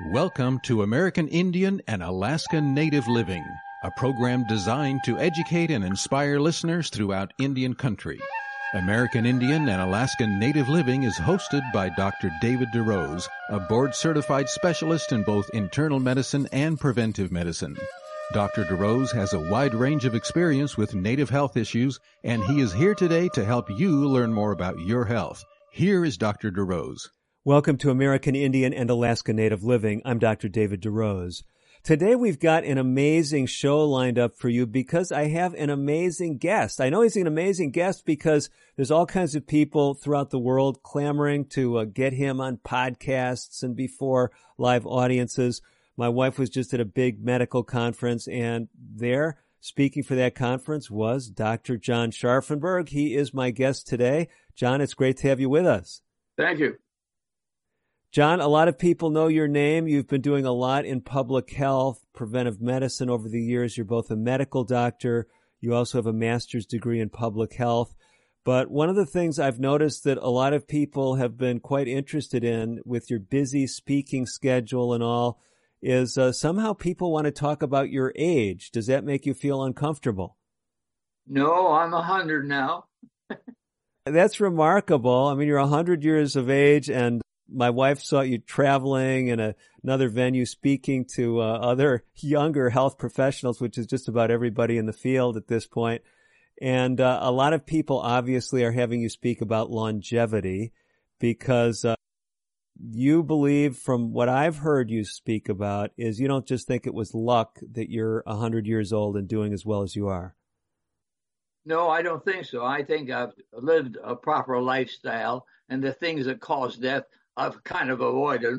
Welcome to American Indian and Alaska Native Living, a program designed to educate and inspire listeners throughout Indian country. American Indian and Alaska Native Living is hosted by Dr. David DeRose, a board-certified specialist in both internal medicine and preventive medicine. Dr. DeRose has a wide range of experience with Native health issues, and he is here today to help you learn more about your health. Here is Dr. DeRose. Welcome to American Indian and Alaska Native Living. I'm Dr. David DeRose. Today we've got an amazing show lined up for you because I have an amazing guest. I know he's an amazing guest because there's all kinds of people throughout the world clamoring to get him on podcasts and before live audiences. My wife was just at a big medical conference, and there, speaking for that conference, was Dr. John Scharfenberg. He is my guest today. John, it's great to have you with us. Thank you. John, a lot of people know your name. You've been doing a lot in public health, preventive medicine over the years. You're both a medical doctor. You also have a master's degree in public health. But one of the things I've noticed that a lot of people have been quite interested in with your busy speaking schedule and all is somehow people want to talk about your age. Does that make you feel uncomfortable? No, I'm 100 now. That's remarkable. I mean, you're 100 years of age, and my wife saw you traveling in another venue speaking to other younger health professionals, which is just about everybody in the field at this point. And a lot of people obviously are having you speak about longevity because you believe, from what I've heard you speak about, is you don't just think it was luck that you're 100 years old and doing as well as you are. No, I don't think so. I think I've lived a proper lifestyle, and the things that cause death I've kind of avoided.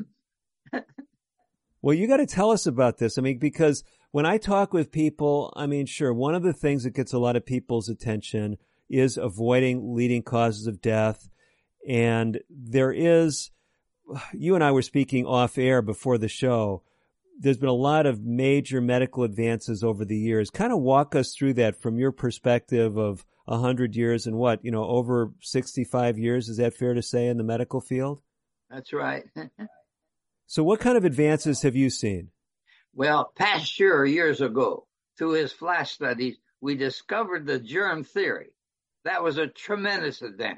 Well, you got to tell us about this. I mean, because when I talk with people, I mean, sure, one of the things that gets a lot of people's attention is avoiding leading causes of death. And there is, you and I were speaking off air before the show, there's been a lot of major medical advances over the years. Kind of walk us through that from your perspective of 100 years and what, over 65 years. Is that fair to say in the medical field? That's right. So what kind of advances have you seen? Well, Pasteur, years ago, through his flash studies, we discovered the germ theory. That was a tremendous advance.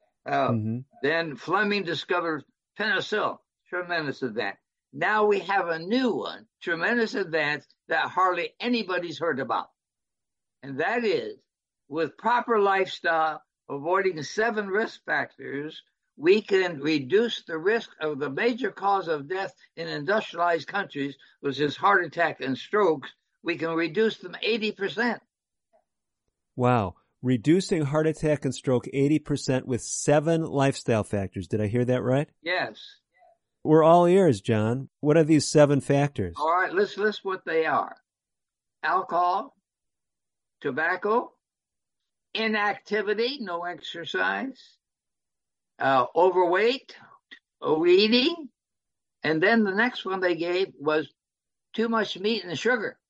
Then Fleming discovered penicillin, tremendous advance. Now we have a new one, tremendous advance that hardly anybody's heard about. And that is, with proper lifestyle, avoiding 7 risk factors, we can reduce the risk of the major cause of death in industrialized countries, which is heart attack and strokes. We can reduce them 80%. Wow. Reducing heart attack and stroke 80% with 7 lifestyle factors. Did I hear that right? Yes. We're all ears, John. What are these 7 factors? All right, let's list what they are. Alcohol, tobacco, inactivity, no exercise, overweight, overeating, and then the next one they gave was too much meat and sugar.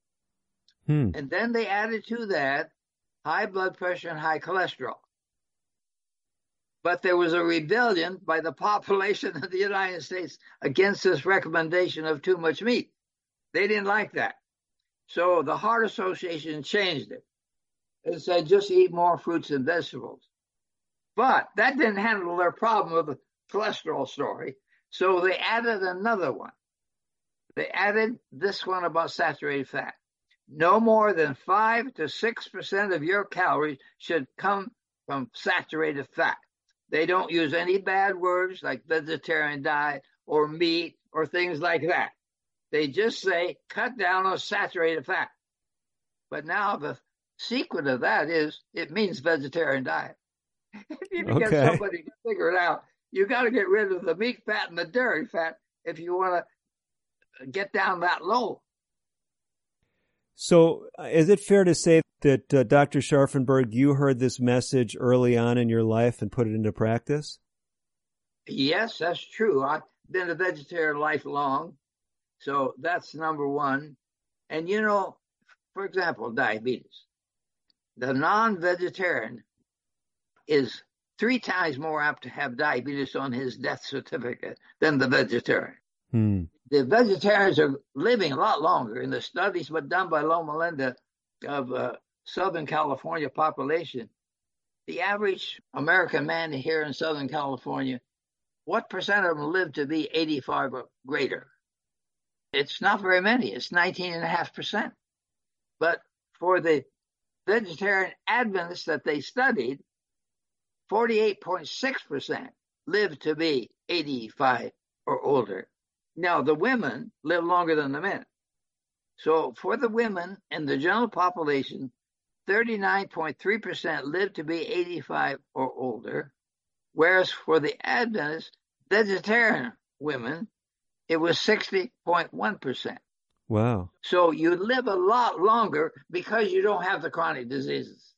And then they added to that high blood pressure and high cholesterol. But there was a rebellion by the population of the United States against this recommendation of too much meat. They didn't like that. So the Heart Association changed it. It said just eat more fruits and vegetables. But that didn't handle their problem with the cholesterol story. So they added another one. They added this one about saturated fat. No more than 5 to 6% of your calories should come from saturated fat. They don't use any bad words like vegetarian diet or meat or things like that. They just say cut down on saturated fat. But now the secret of that is it means vegetarian diet. If you can get somebody to figure it out, you got to get rid of the meat fat and the dairy fat if you want to get down that low. So is it fair to say that Dr. Scharfenberg, you heard this message early on in your life and put it into practice? Yes, that's true. I've been a vegetarian lifelong, so that's number one. And for example, diabetes. The non-vegetarian is 3 times more apt to have diabetes on his death certificate than the vegetarian. the vegetarians are living a lot longer. In the studies but done by Loma Linda of Southern California population, the average American man here in Southern California, what percent of them live to be 85 or greater? It's not very many. It's 19.5%. But for the vegetarian Adventists that they studied, 48.6% live to be 85 or older. Now, the women live longer than the men. So for the women in the general population, 39.3% live to be 85 or older, whereas for the Adventist vegetarian women, it was 60.1%. Wow. So you live a lot longer because you don't have the chronic diseases.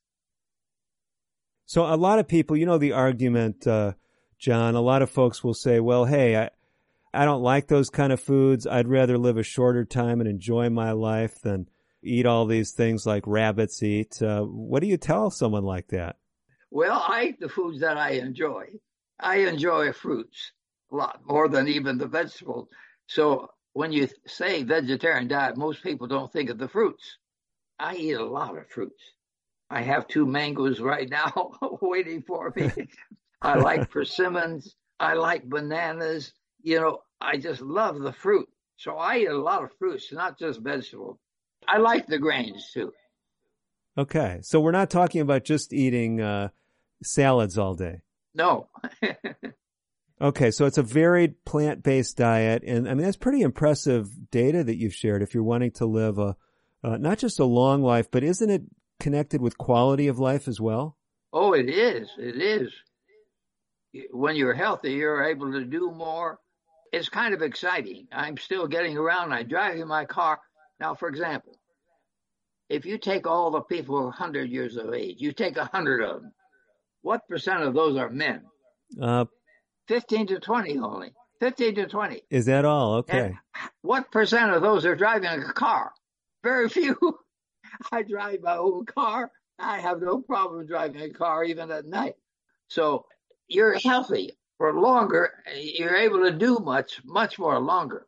So a lot of people, you know, the argument, John, a lot of folks will say, well, hey, I don't like those kind of foods. I'd rather live a shorter time and enjoy my life than eat all these things like rabbits eat. What do you tell someone like that? Well, I eat the foods that I enjoy. I enjoy fruits a lot more than even the vegetables. So when you say vegetarian diet, most people don't think of the fruits. I eat a lot of fruits. I have 2 mangoes right now waiting for me. I like persimmons. I like bananas. You know, I just love the fruit. So I eat a lot of fruits, not just vegetables. I like the grains too. Okay. So we're not talking about just eating salads all day. No. Okay. So it's a varied plant-based diet. And I mean, that's pretty impressive data that you've shared if you're wanting to live not just a long life, but isn't it connected with quality of life as well? Oh, it is. It is. When you're healthy, you're able to do more. It's kind of exciting. I'm still getting around. I drive in my car. Now, for example, if you take all the people who are 100 years of age, you take 100 of them, what percent of those are men? 15 to 20 only. 15 to 20. Is that all? Okay. And what percent of those are driving a car? Very few. I drive my own car. I have no problem driving a car even at night. So you're healthy for longer. You're able to do much more longer.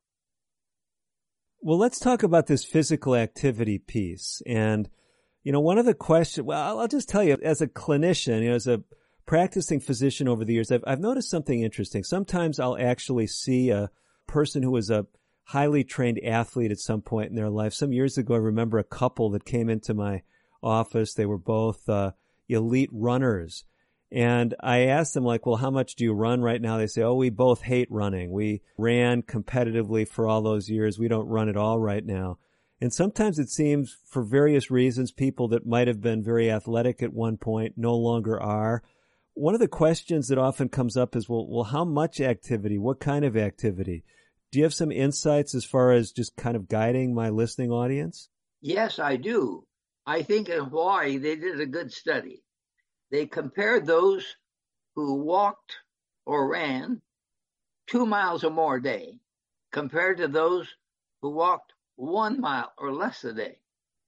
Well, let's talk about this physical activity piece. And, you know, one of the questions, well, I'll just tell you, as a clinician, you know, as a practicing physician over the years, I've noticed something interesting. Sometimes I'll actually see a person who was a highly trained athlete at some point in their life. Some years ago, I remember a couple that came into my office. They were both elite runners. And I asked them, like, well, how much do you run right now? They say, oh, we both hate running. We ran competitively for all those years. We don't run at all right now. And sometimes it seems, for various reasons, people that might have been very athletic at one point no longer are. One of the questions that often comes up is, well, how much activity? What kind of activity? Do you have some insights as far as just kind of guiding my listening audience? Yes, I do. I think in Hawaii, they did a good study. They compared those who walked or ran 2 miles or more a day compared to those who walked 1 mile or less a day.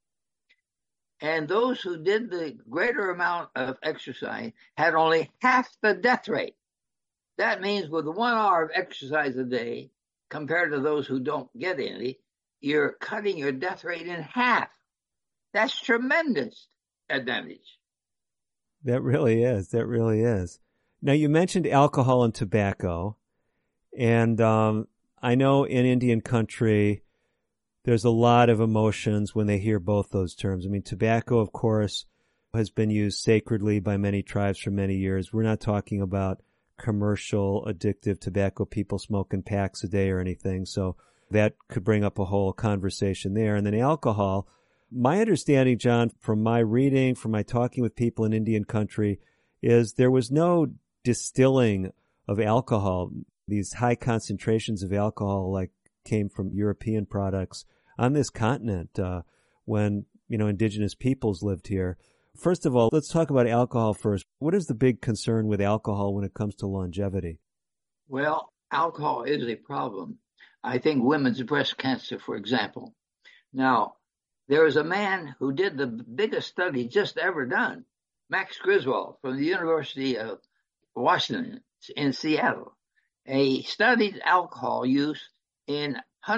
And those who did the greater amount of exercise had only half the death rate. That means with 1 hour of exercise a day, compared to those who don't get any, you're cutting your death rate in half. That's tremendous advantage. That really is. That really is. Now, you mentioned alcohol and tobacco. And I know in Indian country, there's a lot of emotions when they hear both those terms. I mean, tobacco, of course, has been used sacredly by many tribes for many years. We're not talking about commercial, addictive tobacco, people smoking packs a day or anything. So that could bring up a whole conversation there. And then alcohol, my understanding, John, from my reading, from my talking with people in Indian country, is there was no distilling of alcohol. These high concentrations of alcohol like came from European products on this continent when, you know, indigenous peoples lived here. First of all, let's talk about alcohol first. What is the big concern with alcohol when it comes to longevity? Well, alcohol is a problem. I think women's breast cancer, for example. Now, there was a man who did the biggest study just ever done, Max Griswold from the University of Washington in Seattle. He studied alcohol use in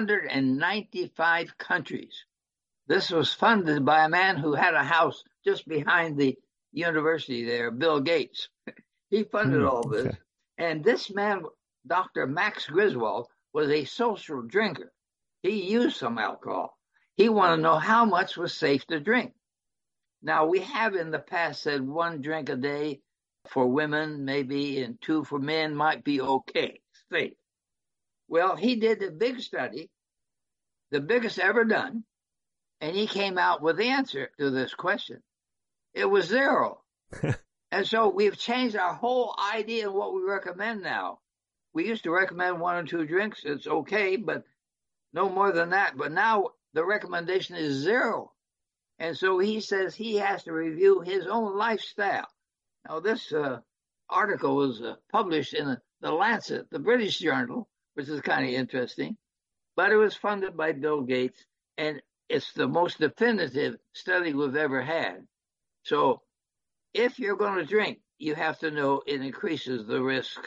195 countries. This was funded by a man who had a house just behind the university there, Bill Gates. He funded all this. Okay. And this man, Dr. Max Griswold, was a social drinker. He used some alcohol. He wanted to know how much was safe to drink. Now, we have in the past said 1 drink a day for women, maybe, and 2 for men might be okay, safe. Well, he did a big study, the biggest ever done, and he came out with the answer to this question. It was 0. And so we've changed our whole idea of what we recommend now. We used to recommend 1 or 2 drinks. It's okay, but no more than that. But now the recommendation is 0. And so he says he has to review his own lifestyle. Now, this article was published in the Lancet, the British journal, which is kind of interesting. But it was funded by Bill Gates, and it's the most definitive study we've ever had. So if you're going to drink, you have to know it increases the risk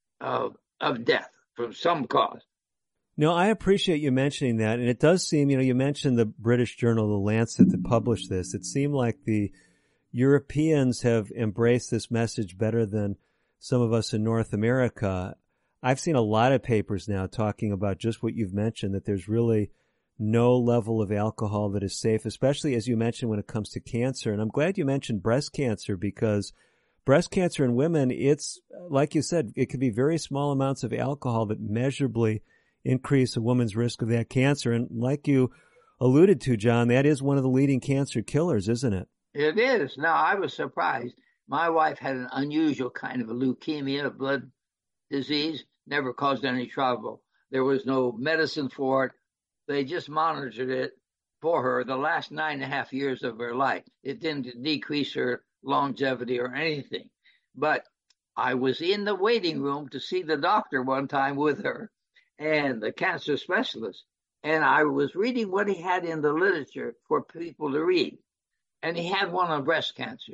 of death from some cause. No, I appreciate you mentioning that. And it does seem, you mentioned the British journal, The Lancet, that published this. It seemed like the Europeans have embraced this message better than some of us in North America. I've seen a lot of papers now talking about just what you've mentioned, that there's really no level of alcohol that is safe, especially, as you mentioned, when it comes to cancer. And I'm glad you mentioned breast cancer, because breast cancer in women, it's, like you said, it could be very small amounts of alcohol that measurably increase a woman's risk of that cancer. And like you alluded to, John, that is one of the leading cancer killers, isn't it? It is. Now, I was surprised. My wife had an unusual kind of a leukemia, a blood disease, never caused any trouble. There was no medicine for it. They just monitored it for her the last 9.5 years of her life. It didn't decrease her longevity or anything. But I was in the waiting room to see the doctor one time with her and the cancer specialist. And I was reading what he had in the literature for people to read. And he had one on breast cancer.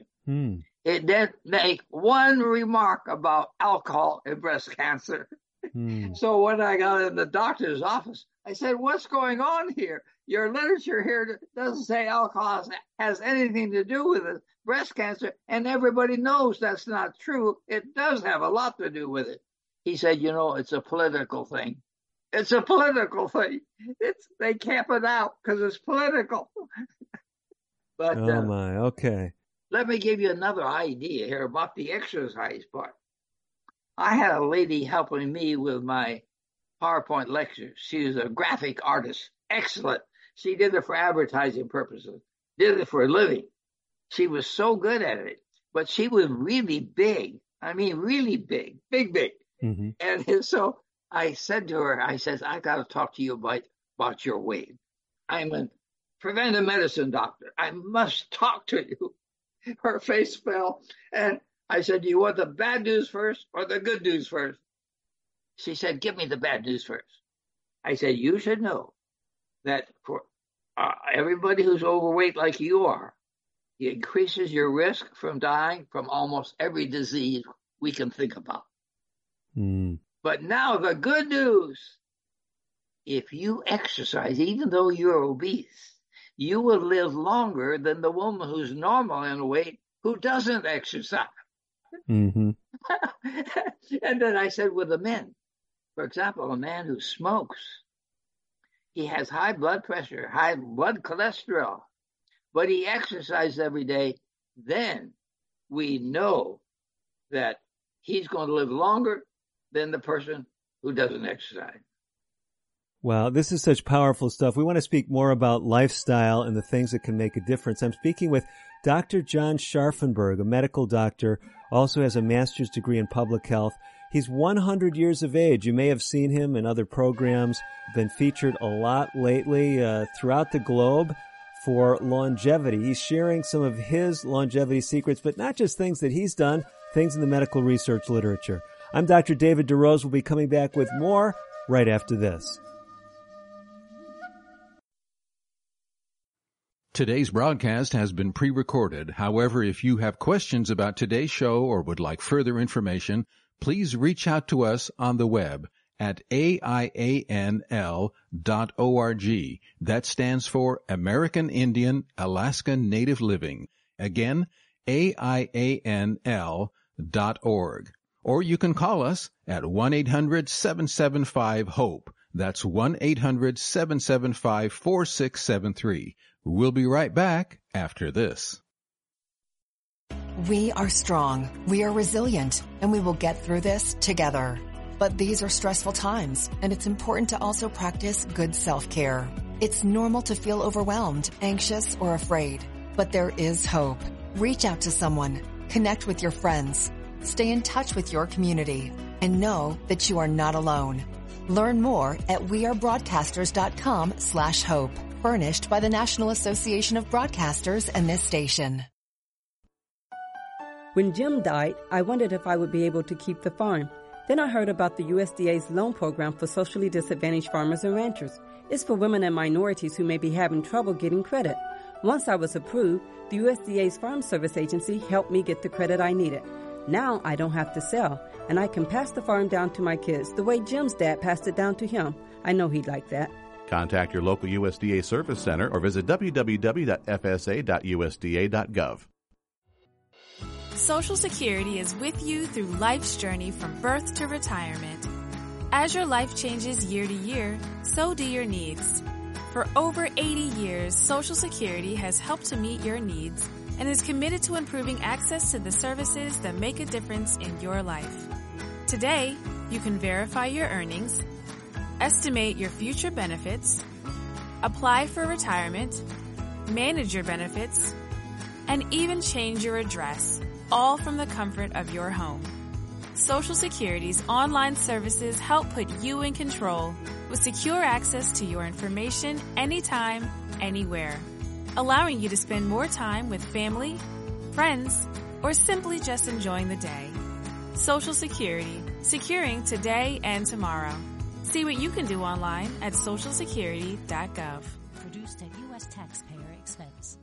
It didn't make one remark about alcohol and breast cancer. So when I got in the doctor's office, I said, what's going on here? Your literature here doesn't say alcohol has anything to do with it. Breast cancer, and everybody knows that's not true. It does have a lot to do with it. He said, it's a political thing. It's a political thing. They camp it out because it's political. But okay. Let me give you another idea here about the exercise part. I had a lady helping me with my PowerPoint lectures. She was a graphic artist. Excellent. She did it for advertising purposes, did it for a living. She was so good at it, but she was really big. I mean, really big, big. Mm-hmm. And so I said to her, I got to talk to you about your weight. I'm a preventive medicine doctor. I must talk to you. Her face fell. And I said, do you want the bad news first or the good news first? She said, give me the bad news first. I said, you should know that for everybody who's overweight like you are, it increases your risk from dying from almost every disease we can think about. But now the good news, if you exercise, even though you're obese, you will live longer than the woman who's normal in weight who doesn't exercise. Mm-hmm. And then I said with the men, for example, a man who smokes, he has high blood pressure, high blood cholesterol, but he exercises every day, then we know that he's going to live longer than the person who doesn't exercise. Wow, this is such powerful stuff. We want to speak more about lifestyle and the things that can make a difference. I'm speaking with Dr. John Scharfenberg, a medical doctor, also has a master's degree in public health. He's 100 years of age. You may have seen him in other programs, been featured a lot lately throughout the globe for longevity. He's sharing some of his longevity secrets, but not just things that he's done, things in the medical research literature. I'm Dr. David DeRose. We'll be coming back with more right after this. Today's broadcast has been pre-recorded. However, if you have questions about today's show or would like further information, please reach out to us on the web at AIANL.org. That stands for American Indian Alaska Native Living. Again, AIANL.org. Or you can call us at 1-800-775-HOPE. That's 1-800-775-4673. We'll be right back after this. We are strong, we are resilient, and we will get through this together. But these are stressful times, and it's important to also practice good self-care. It's normal to feel overwhelmed, anxious, or afraid. But there is hope. Reach out to someone. Connect with your friends. Stay in touch with your community. And know that you are not alone. Learn more at wearebroadcasters.com/hope. Furnished by the National Association of Broadcasters and this station. When Jim died, I wondered if I would be able to keep the farm. Then I heard about the USDA's loan program for socially disadvantaged farmers and ranchers. It's for women and minorities who may be having trouble getting credit. Once I was approved, the USDA's Farm Service Agency helped me get the credit I needed. Now I don't have to sell, and I can pass the farm down to my kids the way Jim's dad passed it down to him. I know he'd like that. Contact your local USDA Service Center or visit www.fsa.usda.gov. Social Security is with you through life's journey from birth to retirement. As your life changes year to year, so do your needs. For over 80 years, Social Security has helped to meet your needs and is committed to improving access to the services that make a difference in your life. Today, you can verify your earnings, estimate your future benefits, apply for retirement, manage your benefits, and even change your address, all from the comfort of your home. Social Security's online services help put you in control with secure access to your information anytime, anywhere, allowing you to spend more time with family, friends, or simply just enjoying the day. Social Security, securing today and tomorrow. See what you can do online at socialsecurity.gov. Produced at U.S. taxpayer expense.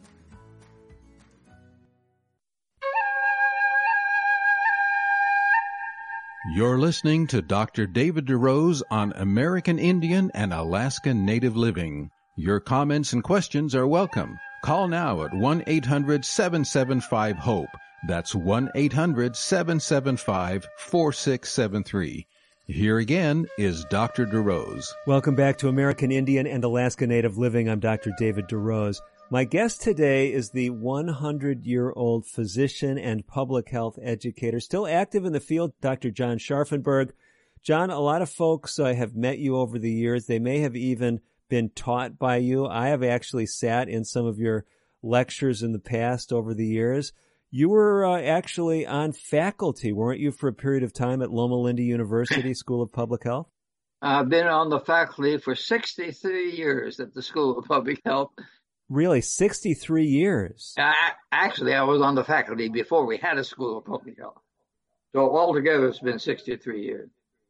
You're listening to Dr. David DeRose on American Indian and Alaska Native Living. Your comments and questions are welcome. Call now at 1-800-775-HOPE. That's 1-800-775-4673. Here again is Dr. DeRose. Welcome back to American Indian and Alaska Native Living. I'm Dr. David DeRose. My guest today is the 100-year-old physician and public health educator, still active in the field, Dr. John Scharfenberg. John, a lot of folks have met you over the years. They may have even been taught by you. I have actually sat in some of your lectures in the past over the years. You were actually on faculty, weren't you, for a period of time at Loma Linda University School of Public Health? I've been on the faculty for 63 years at the School of Public Health. Really, 63 years? Actually, I was on the faculty before we had a School of Public Health. So altogether, it's been 63 years.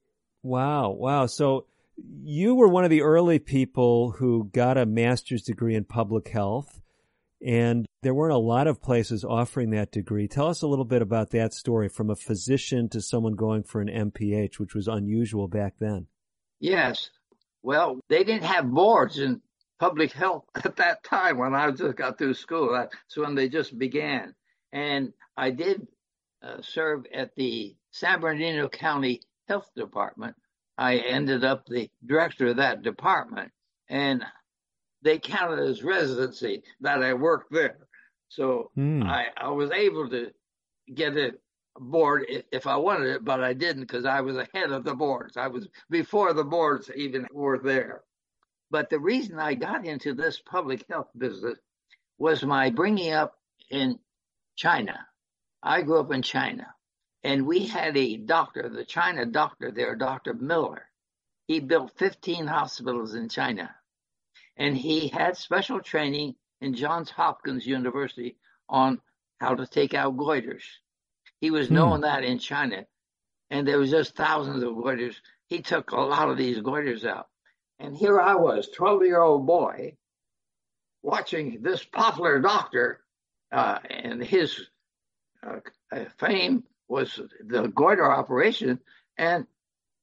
Wow. So you were one of the early people who got a master's degree in public health, and there weren't a lot of places offering that degree. Tell us a little bit about that story, from a physician to someone going for an MPH, which was unusual back then. Yes. Well, they didn't have boards in public health at that time when I just got through school. That's when they just began. And I did serve at the San Bernardino County Health Department. I ended up the director of that department, and they counted as residency that I worked there. So I was able to get a board if I wanted it, but I didn't because I was ahead of the boards. I was before the boards even were there. But the reason I got into this public health business was my bringing up in China. I grew up in China, and we had a doctor, the China doctor there, Dr. Miller. He built 15 hospitals in China, and he had special training in Johns Hopkins University on how to take out goiters. He was known that in China, and there was just thousands of goiters. He took a lot of these goiters out. And here I was, 12-year-old boy, watching this popular doctor, and his fame was the goiter operation. And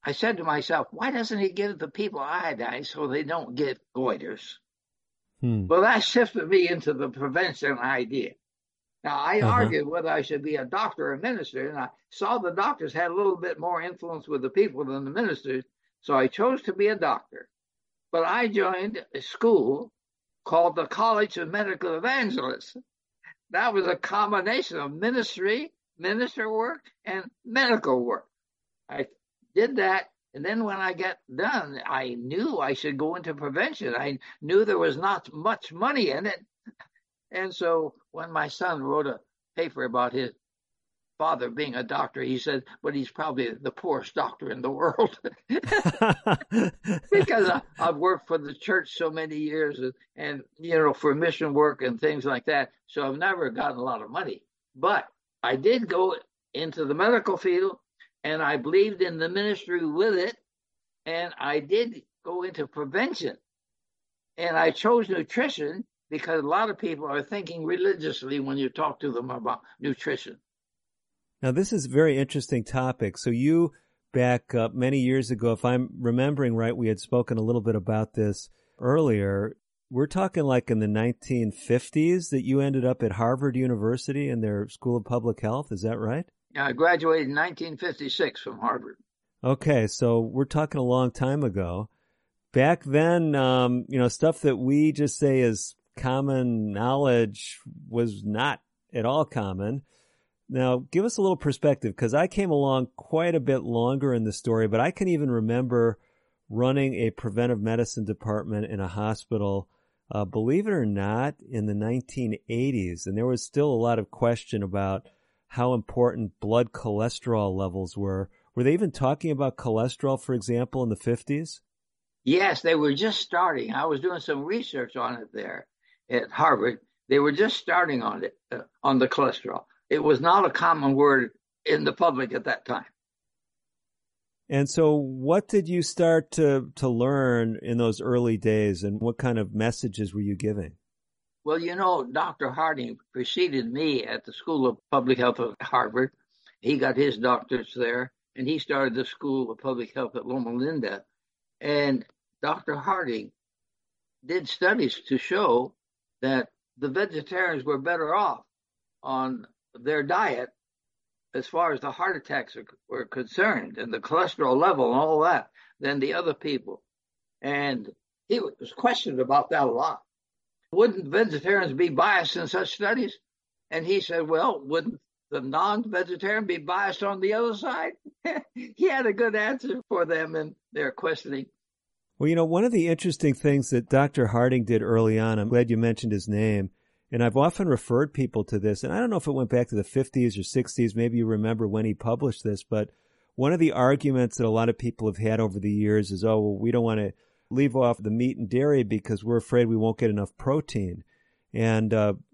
I said to myself, why doesn't he give the people iodine so they don't get goiters? Well, that shifted me into the prevention idea. Now, I argued whether I should be a doctor or a minister, and I saw the doctors had a little bit more influence with the people than the ministers, so I chose to be a doctor. But I joined a school called the College of Medical Evangelists. That was a combination of minister work, and medical work. I did that, and then when I got done, I knew I should go into prevention. I knew there was not much money in it. And so when my son wrote a paper about his father being a doctor, he said, but he's probably the poorest doctor in the world. Because I've worked for the church so many years and, for mission work and things like that. So I've never gotten a lot of money. But I did go into the medical field, and I believed in the ministry with it. And I did go into prevention. And I chose nutrition because a lot of people are thinking religiously when you talk to them about nutrition. Now, this is a very interesting topic. So you, back many years ago, if I'm remembering right, we had spoken a little bit about this earlier. We're talking like in the 1950s that you ended up at Harvard University in their School of Public Health. Is that right? Yeah, I graduated in 1956 from Harvard. Okay, so we're talking a long time ago. Back then, stuff that we just say is common knowledge was not at all common. Now, give us a little perspective, because I came along quite a bit longer in the story, but I can even remember running a preventive medicine department in a hospital, believe it or not, in the 1980s. And there was still a lot of question about how important blood cholesterol levels were. Were they even talking about cholesterol, for example, in the 50s? Yes, they were just starting. I was doing some research on it there at Harvard. They were just starting on it, on the cholesterol. It was not a common word in the public at that time. And so what did you start to learn in those early days, and what kind of messages were you giving? Well, Dr. Harding preceded me at the School of Public Health at Harvard. He got his doctorates there, and he started the School of Public Health at Loma Linda. And Dr. Harding did studies to show that the vegetarians were better off on their diet as far as the heart attacks were concerned and the cholesterol level and all that than the other people. And he was questioned about that a lot. Wouldn't vegetarians be biased in such studies? And he said, well, wouldn't the non-vegetarian be biased on the other side? He had a good answer for them in their questioning. Well, one of the interesting things that Dr. Harding did early on, I'm glad you mentioned his name, and I've often referred people to this, and I don't know if it went back to the 50s or 60s, maybe you remember when he published this, but one of the arguments that a lot of people have had over the years is, we don't want to leave off the meat and dairy because we're afraid we won't get enough protein. And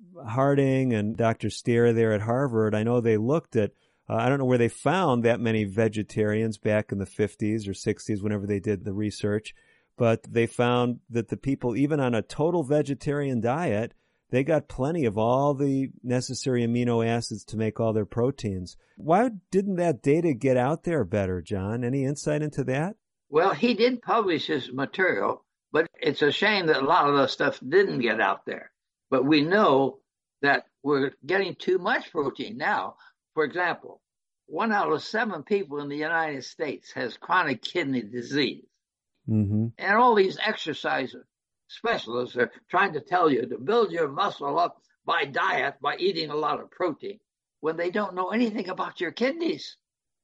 Harding and Dr. Stair there at Harvard, I know they looked at, I don't know where they found that many vegetarians back in the 50s or 60s, whenever they did the research, but they found that the people, even on a total vegetarian diet, they got plenty of all the necessary amino acids to make all their proteins. Why didn't that data get out there better, John? Any insight into that? Well, he did publish his material, but it's a shame that a lot of the stuff didn't get out there. But we know that we're getting too much protein now. For example, 1 out of 7 people in the United States has chronic kidney disease. Mm-hmm. And all these exercise specialists are trying to tell you to build your muscle up by diet, by eating a lot of protein, when they don't know anything about your kidneys.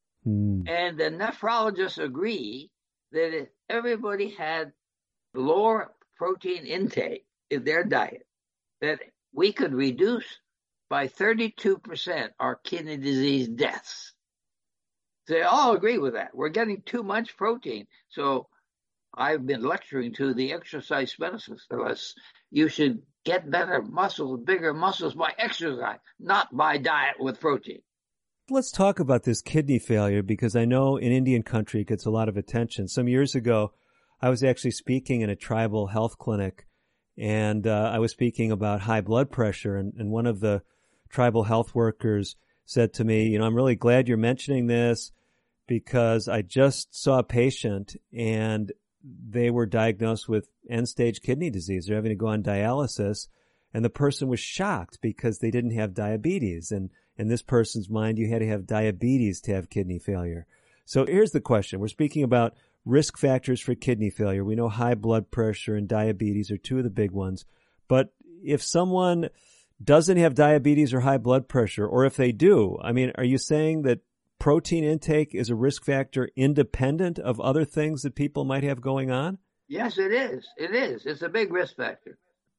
And the nephrologists agree that if everybody had lower protein intake in their diet, that we could reduce by 32% our kidney disease deaths. They all agree with that. We're getting too much protein. So I've been lecturing to the exercise specialists. You should get better muscles, bigger muscles by exercise, not by diet with protein. Let's talk about this kidney failure, because I know in Indian country it gets a lot of attention. Some years ago, I was actually speaking in a tribal health clinic, and I was speaking about high blood pressure, and one of the tribal health workers said to me, I'm really glad you're mentioning this, because I just saw a patient and they were diagnosed with end-stage kidney disease. They're having to go on dialysis, and the person was shocked because they didn't have diabetes. And in this person's mind, you had to have diabetes to have kidney failure. So here's the question. We're speaking about risk factors for kidney failure. We know high blood pressure and diabetes are two of the big ones. But if someone doesn't have diabetes or high blood pressure, or if they do, I mean, are you saying that protein intake is a risk factor independent of other things that people might have going on? Yes, it is. It is. It's a big risk factor.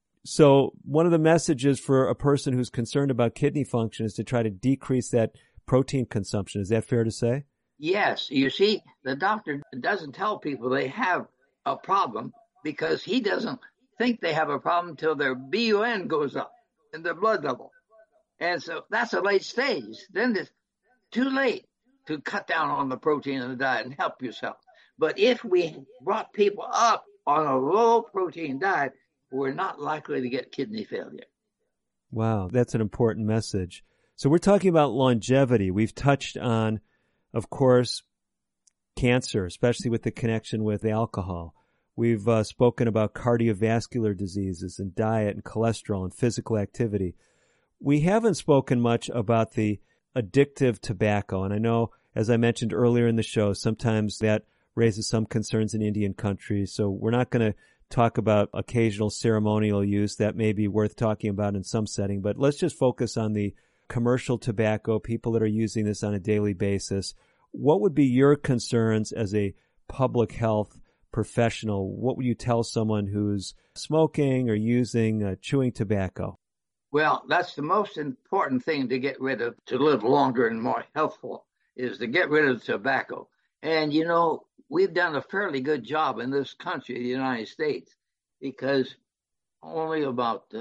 So one of the messages for a person who's concerned about kidney function is to try to decrease that protein consumption. Is that fair to say? Yes. You see, the doctor doesn't tell people they have a problem because he doesn't think they have a problem until their BUN goes up in their blood level. And so that's a late stage. Then it's too late to cut down on the protein in the diet and help yourself. But if we brought people up on a low protein diet, we're not likely to get kidney failure. Wow, that's an important message. So we're talking about longevity. We've touched on, of course, cancer, especially with the connection with alcohol. We've spoken about cardiovascular diseases and diet and cholesterol and physical activity. We haven't spoken much about the addictive tobacco. And I know, as I mentioned earlier in the show, sometimes that raises some concerns in Indian countries. So we're not going to talk about occasional ceremonial use. That may be worth talking about in some setting. But let's just focus on the commercial tobacco, people that are using this on a daily basis. What would be your concerns as a public health professional? What would you tell someone who's smoking or using chewing tobacco? Well, that's the most important thing to get rid of, to live longer and more healthful, is to get rid of tobacco. And, you know, we've done a fairly good job in this country, the United States, because only about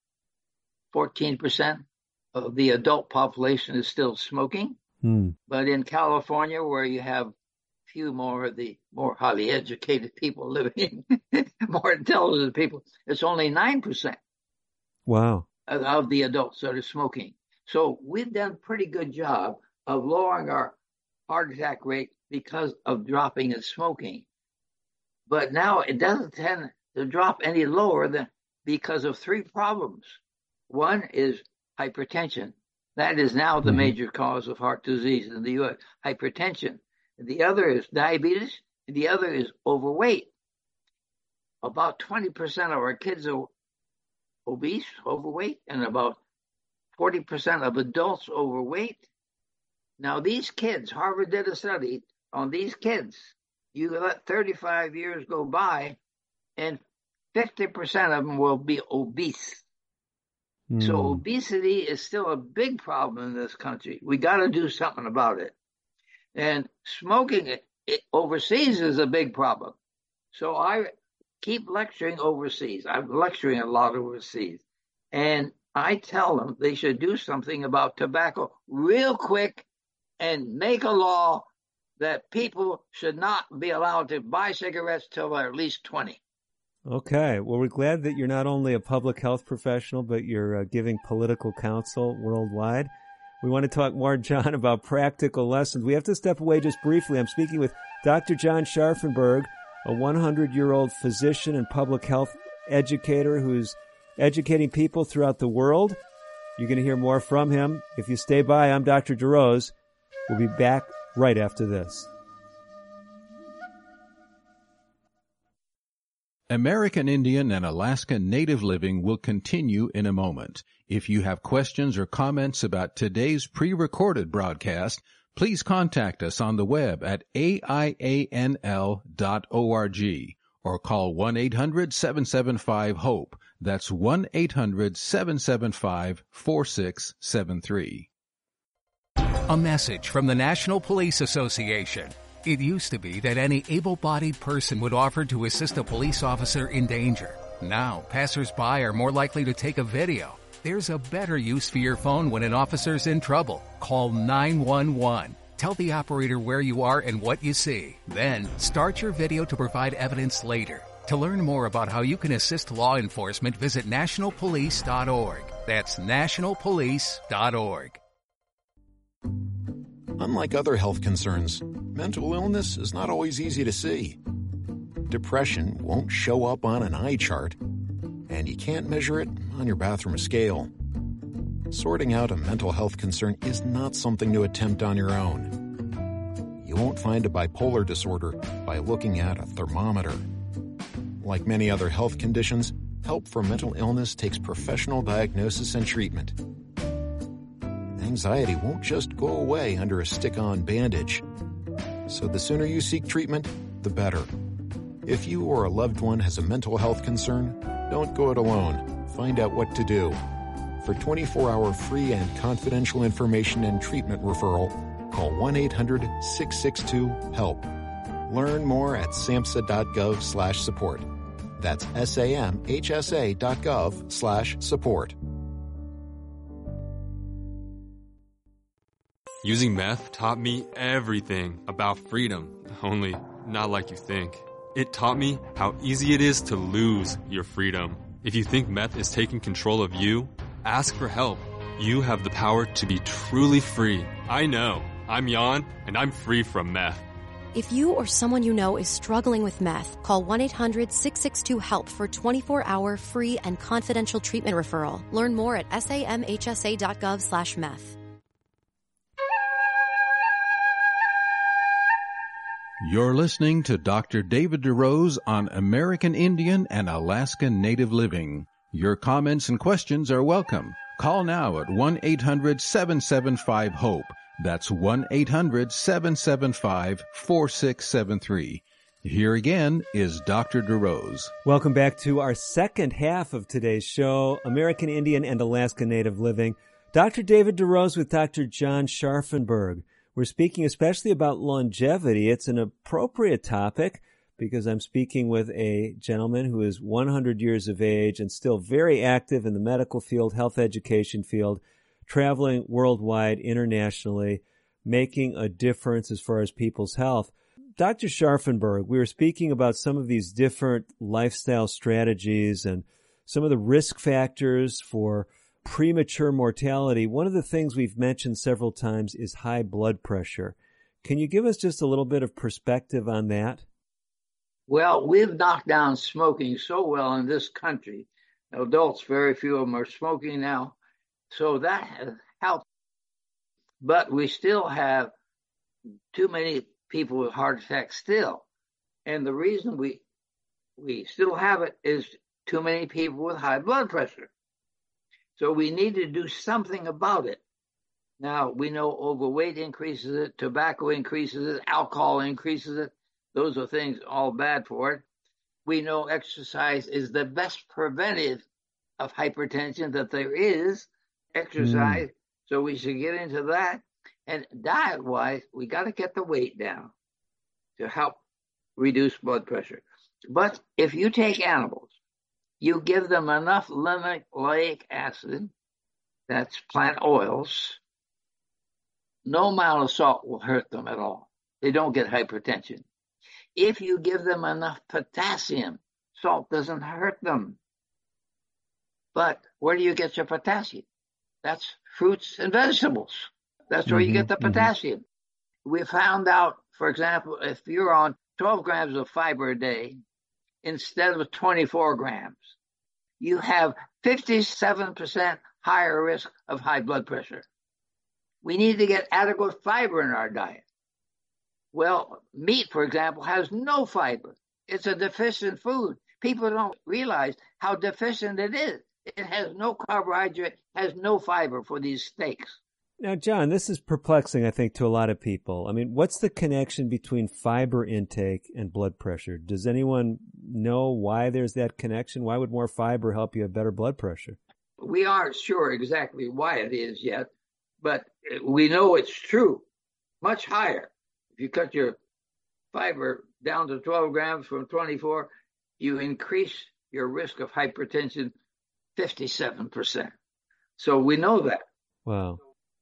14% of the adult population is still smoking. But in California, where you have few more of the more highly educated people living, more intelligent people, it's only 9%. Wow. Of the adults that are smoking. So we've done a pretty good job of lowering our heart attack rate because of dropping in smoking. But now it doesn't tend to drop any lower than because of three problems. One is hypertension. That is now the major cause of heart disease in the U.S., hypertension. The other is diabetes. And the other is overweight. About 20% of our kids are obese, overweight, and about 40% of adults overweight. Now, these kids, Harvard did a study on these kids. You let 35 years go by, and 50% of them will be obese. So obesity is still a big problem in this country. We got to do something about it. And smoking it overseas is a big problem. So I keep lecturing overseas. I'm lecturing a lot overseas. And I tell them they should do something about tobacco real quick and make a law that people should not be allowed to buy cigarettes till they're at least 20. Okay. Well, we're glad that you're not only a public health professional, but you're giving political counsel worldwide. We want to talk more, John, about practical lessons. We have to step away just briefly. I'm speaking with Dr. John Scharfenberg, a 100-year-old physician and public health educator who's educating people throughout the world. You're going to hear more from him. If you stay by, I'm Dr. DeRose. We'll be back right after this. American Indian and Alaska Native Living will continue in a moment. If you have questions or comments about today's pre-recorded broadcast, please contact us on the web at aianl.org or call 1-800-775-HOPE. That's 1-800-775-4673. A message from the National Police Association. It used to be that any able-bodied person would offer to assist a police officer in danger. Now, passers-by are more likely to take a video. There's a better use for your phone when an officer's in trouble. Call 911. Tell the operator where you are and what you see. Then, start your video to provide evidence later. To learn more about how you can assist law enforcement, visit nationalpolice.org. That's nationalpolice.org. Unlike other health concerns, mental illness is not always easy to see. Depression won't show up on an eye chart, and you can't measure it on your bathroom scale. Sorting out a mental health concern is not something to attempt on your own. You won't find a bipolar disorder by looking at a thermometer. Like many other health conditions, help for mental illness takes professional diagnosis and treatment. Anxiety won't just go away under a stick-on bandage. So the sooner you seek treatment, the better. If you or a loved one has a mental health concern, don't go it alone. Find out what to do. For 24-hour free and confidential information and treatment referral, call 1-800-662-HELP. Learn more at samhsa.gov/support. That's samhsa.gov/support. Using meth taught me everything about freedom, only not like you think. It taught me how easy it is to lose your freedom. If you think meth is taking control of you, ask for help. You have the power to be truly free. I know. I'm Jan, and I'm free from meth. If you or someone you know is struggling with meth, call 1-800-662-HELP for 24-hour free and confidential treatment referral. Learn more at samhsa.gov/meth. You're listening to Dr. David DeRose on American Indian and Alaska Native Living. Your comments and questions are welcome. Call now at 1-800-775-HOPE. That's 1-800-775-4673. Here again is Dr. DeRose. Welcome back to our second half of today's show, American Indian and Alaska Native Living. Dr. David DeRose with Dr. John Scharfenberg. We're speaking especially about longevity. It's an appropriate topic because I'm speaking with a gentleman who is 100 years of age and still very active in the medical field, health education field, traveling worldwide, internationally, making a difference as far as people's health. Dr. Scharfenberg, we were speaking about some of these different lifestyle strategies and some of the risk factors for premature mortality. One of the things we've mentioned several times is high blood pressure. Can you give us just a little bit of perspective on that? Well, we've knocked down smoking so well in this country. Adults, very few of them are smoking now. So that has helped. But we still have too many people with heart attacks still. And the reason we still have it is too many people with high blood pressure. So we need to do something about it. Now, we know overweight increases it, tobacco increases it, alcohol increases it. Those are things all bad for it. We know exercise is the best preventive of hypertension that there is, exercise. So we should get into that. And diet-wise, we got to get the weight down to help reduce blood pressure. But if you take animals, you give them enough linoleic acid, that's plant oils, no amount of salt will hurt them at all. They don't get hypertension. If you give them enough potassium, salt doesn't hurt them. But where do you get your potassium? That's fruits and vegetables. That's where you get the potassium. We found out, for example, if you're on 12 grams of fiber a day, instead of 24 grams, you have 57% higher risk of high blood pressure. We need to get adequate fiber in our diet. Well, meat, for example, has no fiber. It's a deficient food. People don't realize how deficient it is. It has no carbohydrate, has no fiber for these steaks. Now, John, this is perplexing, I think, to a lot of people. I mean, what's the connection between fiber intake and blood pressure? Does anyone know why there's that connection? Why would more fiber help you have better blood pressure? We aren't sure exactly why it is yet, but we know it's true. Much higher. If you cut your fiber down to 12 grams from 24, you increase your risk of hypertension 57%. So we know that. Wow.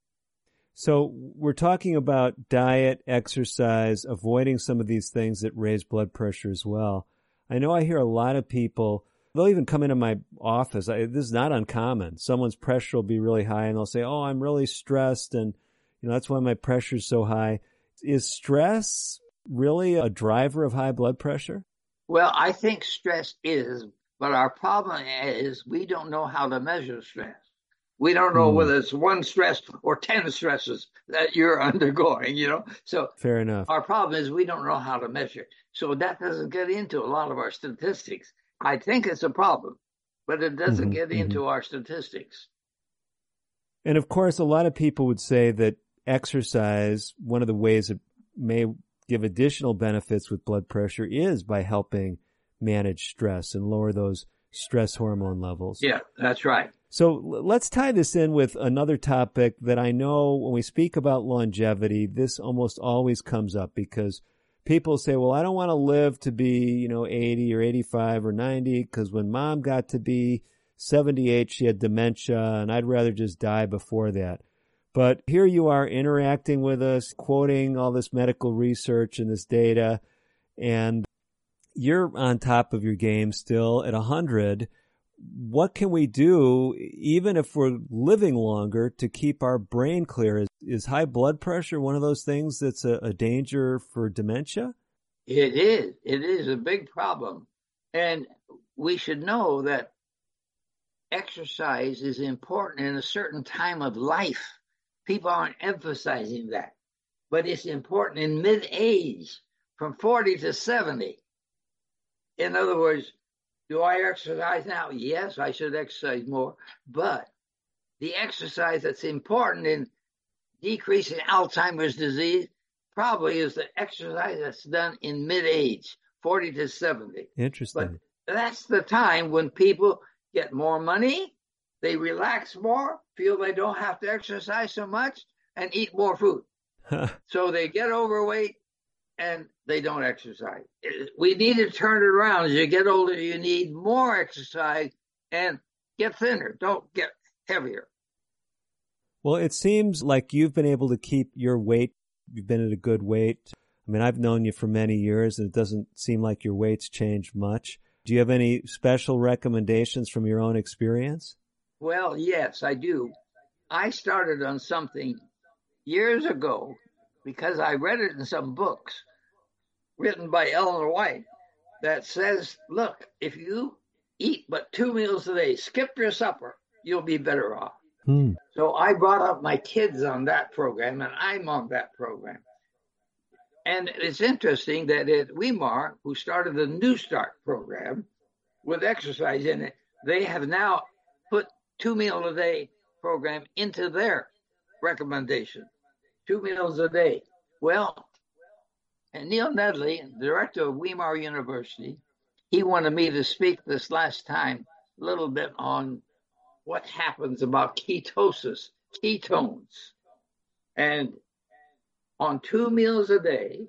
So we're talking about diet, exercise, avoiding some of these things that raise blood pressure as well. I know I hear a lot of people, they'll even come into my office. This is not uncommon. Someone's pressure will be really high and they'll say, oh, I'm really stressed and that's why my pressure's so high. Is stress really a driver of high blood pressure? Well, I think stress is, but our problem is we don't know how to measure stress. We don't know whether it's one stress or 10 stresses that you're undergoing, So fair enough. Our problem is we don't know how to measure it. So that doesn't get into a lot of our statistics. I think it's a problem, but it doesn't get into our statistics. And of course, a lot of people would say that exercise, one of the ways it may give additional benefits with blood pressure is by helping manage stress and lower those stress hormone levels. Yeah, that's right. So let's tie this in with another topic that I know when we speak about longevity, this almost always comes up because people say, well, I don't want to live to be, 80 or 85 or 90 because when mom got to be 78, she had dementia and I'd rather just die before that. But here you are interacting with us, quoting all this medical research and this data, and you're on top of your game still at 100. What can we do, even if we're living longer, to keep our brain clear? Is high blood pressure one of those things that's a danger for dementia? It is. It is a big problem. And we should know that exercise is important in a certain time of life. People aren't emphasizing that. But it's important in mid-age, from 40 to 70. In other words, do I exercise now? Yes, I should exercise more. But the exercise that's important in decreasing Alzheimer's disease probably is the exercise that's done in mid-age, 40 to 70. Interesting. But that's the time when people get more money, they relax more, feel they don't have to exercise so much, and eat more food. So they get overweight and they don't exercise. We need to turn it around. As you get older, you need more exercise and get thinner. Don't get heavier. Well, it seems like you've been able to keep your weight. You've been at a good weight. I mean, I've known you for many years, and it doesn't seem like your weight's changed much. Do you have any special recommendations from your own experience? Well, yes, I do. I started on something years ago because I read it in some books written by Ellen White that says, look, if you eat but 2 meals a day, skip your supper, you'll be better off. So I brought up my kids on that program, and I'm on that program. And it's interesting that at Weimar, who started the New Start program with exercise in it, they have now put 2 meal a day program into their recommendation. 2 meals a day. Well, and Neil Nedley, director of Weimar University, he wanted me to speak this last time a little bit on what happens about ketosis, ketones. And on 2 meals a day,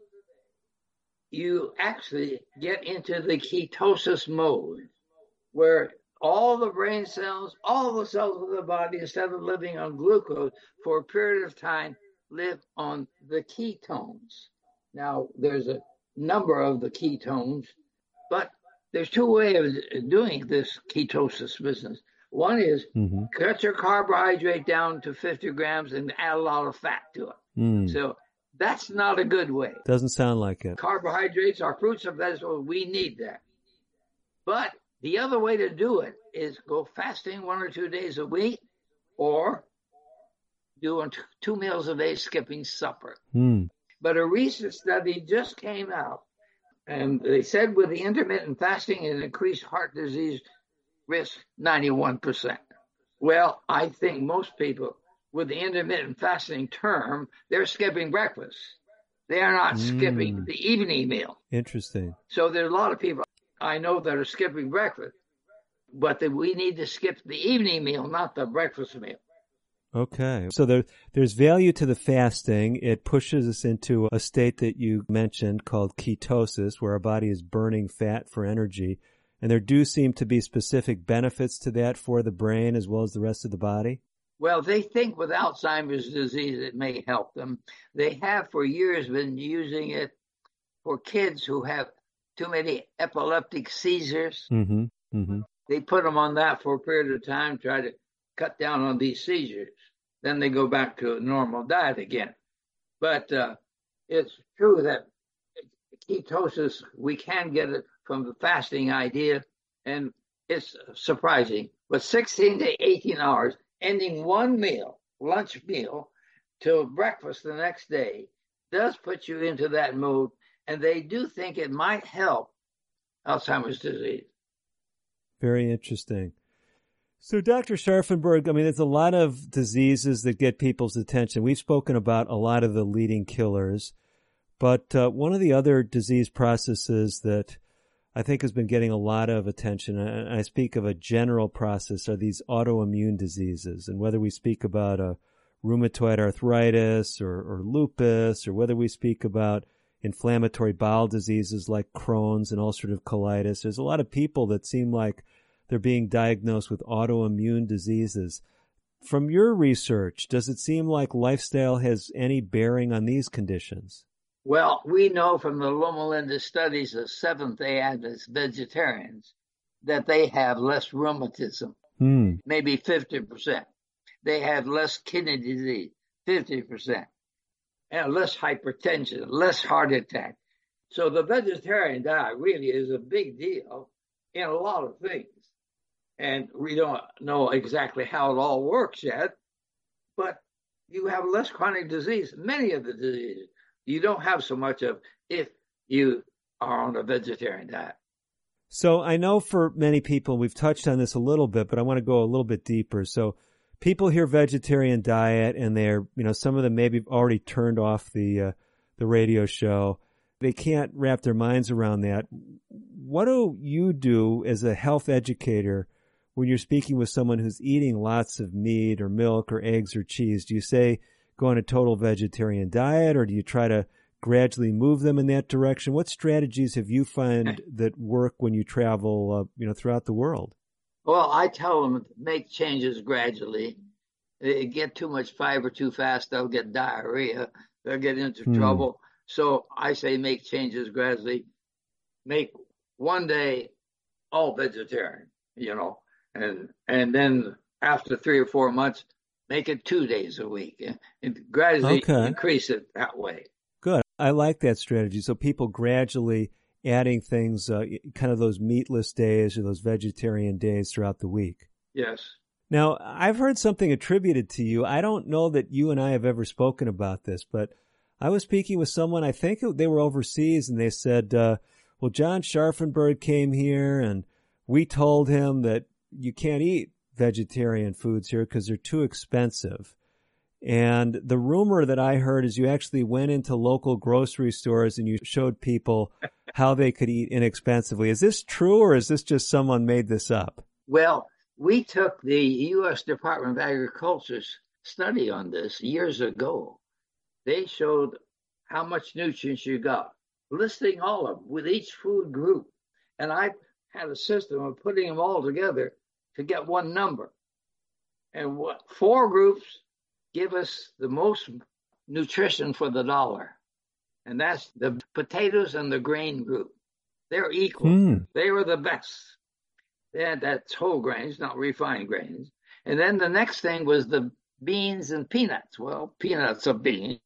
you actually get into the ketosis mode where all the brain cells, all the cells of the body, instead of living on glucose for a period of time, live on the ketones. Now, there's a number of the ketones, but there's two ways of doing this ketosis business. One is cut your carbohydrate down to 50 grams and add a lot of fat to it. So that's not a good way. Doesn't sound like it. Carbohydrates are fruits and vegetables. We need that. But the other way to do it is go fasting 1 or 2 days a week or doing 2 meals a day, skipping supper. But a recent study just came out, and they said with the intermittent fasting, it increased heart disease risk 91%. Well, I think most people with the intermittent fasting term, they're skipping breakfast. They are not skipping the evening meal. Interesting. So there's a lot of people I know that are skipping breakfast, but we need to skip the evening meal, not the breakfast meal. Okay. So there's value to the fasting. It pushes us into a state that you mentioned called ketosis, where our body is burning fat for energy. And there do seem to be specific benefits to that for the brain as well as the rest of the body? Well, they think with Alzheimer's disease it may help them. They have for years been using it for kids who have too many epileptic seizures. They put them on that for a period of time, try to cut down on these seizures. Then they go back to a normal diet again. But it's true that ketosis, we can get it from the fasting idea, and it's surprising. But 16 to 18 hours, ending one meal, lunch meal, till breakfast the next day, does put you into that mood, and they do think it might help Alzheimer's disease. Very interesting. So, Dr. Scharfenberg, I mean, there's a lot of diseases that get people's attention. We've spoken about a lot of the leading killers, but one of the other disease processes that I think has been getting a lot of attention, and I speak of a general process, are these autoimmune diseases. And whether we speak about rheumatoid arthritis or lupus, or whether we speak about inflammatory bowel diseases like Crohn's and ulcerative colitis, there's a lot of people that seem like they're being diagnosed with autoimmune diseases. From your research, does it seem like lifestyle has any bearing on these conditions? Well, we know from the Loma Linda studies of Seventh-day Adventist vegetarians that they have less rheumatism, maybe 50%. They have less kidney disease, 50%, and less hypertension, less heart attack. So the vegetarian diet really is a big deal in a lot of things. And we don't know exactly how it all works yet, but you have less chronic disease. Many of the diseases you don't have so much of if you are on a vegetarian diet. So I know for many people, we've touched on this a little bit, but I want to go a little bit deeper. So people hear vegetarian diet and they're, some of them maybe already turned off the radio show. They can't wrap their minds around that. What do you do as a health educator when you're speaking with someone who's eating lots of meat or milk or eggs or cheese? Do you say go on a total vegetarian diet, or do you try to gradually move them in that direction? What strategies have you found that work when you travel, throughout the world? Well, I tell them to make changes gradually. They get too much fiber too fast, they'll get diarrhea. They'll get into trouble. So I say make changes gradually. Make one day all vegetarian, and then after 3 or 4 months, make it 2 days a week and gradually increase it that way. Good. I like that strategy. So people gradually adding things, kind of those meatless days or those vegetarian days throughout the week. Yes. Now, I've heard something attributed to you. I don't know that you and I have ever spoken about this, but I was speaking with someone, I think they were overseas, and they said, well, John Scharfenberg came here and we told him that you can't eat vegetarian foods here because they're too expensive. And the rumor that I heard is you actually went into local grocery stores and you showed people how they could eat inexpensively. Is this true, or is this just someone made this up? Well, we took the U.S. Department of Agriculture's study on this years ago. They showed how much nutrients you got, listing all of them with each food group. And I had a system of putting them all together to get one number. And 4 groups give us the most nutrition for the dollar. And that's the potatoes and the grain group. They're equal. They were the best. That's whole grains, not refined grains. And then the next thing was the beans and peanuts. Well, peanuts are bean.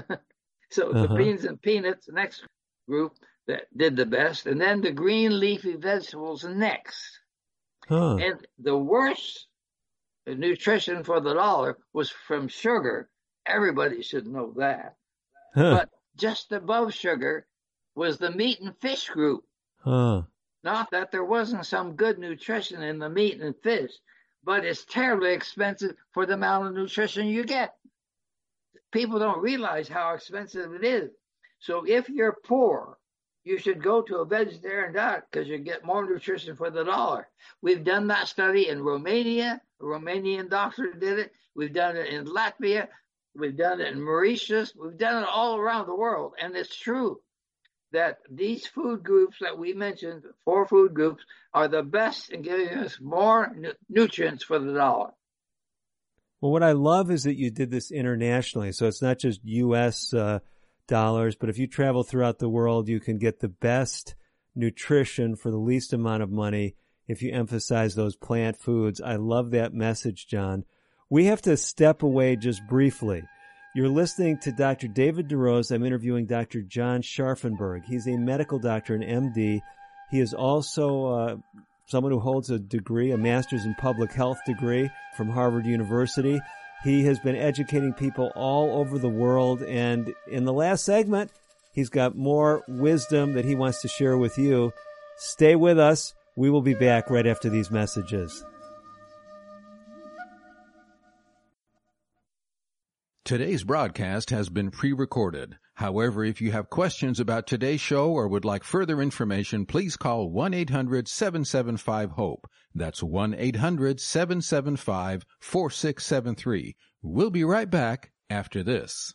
So the beans and peanuts, the next group that did the best. And then the green leafy vegetables next. And the worst nutrition for the dollar was from sugar. Everybody should know that. But just above sugar was the meat and fish group. Not that there wasn't some good nutrition in the meat and fish, but it's terribly expensive for the amount of nutrition you get. People don't realize how expensive it is. So if you're poor, you should go to a vegetarian diet because you get more nutrition for the dollar. We've done that study in Romania. A Romanian doctor did it. We've done it in Latvia. We've done it in Mauritius. We've done it all around the world. And it's true that these food groups that we mentioned, 4 food groups, are the best in giving us more nutrients for the dollar. Well, what I love is that you did this internationally. So it's not just U.S. Dollars, but if you travel throughout the world, you can get the best nutrition for the least amount of money if you emphasize those plant foods. I love that message, John. We have to step away just briefly. You're listening to Dr. David DeRose. I'm interviewing Dr. John Scharfenberg. He's a medical doctor, an MD. He is also someone who holds a degree, a master's in public health degree from Harvard University. He has been educating people all over the world, and in the last segment, he's got more wisdom that he wants to share with you. Stay with us. We will be back right after these messages. Today's broadcast has been pre-recorded. However, if you have questions about today's show or would like further information, please call 1-800-775-HOPE. That's 1-800-775-4673. We'll be right back after this.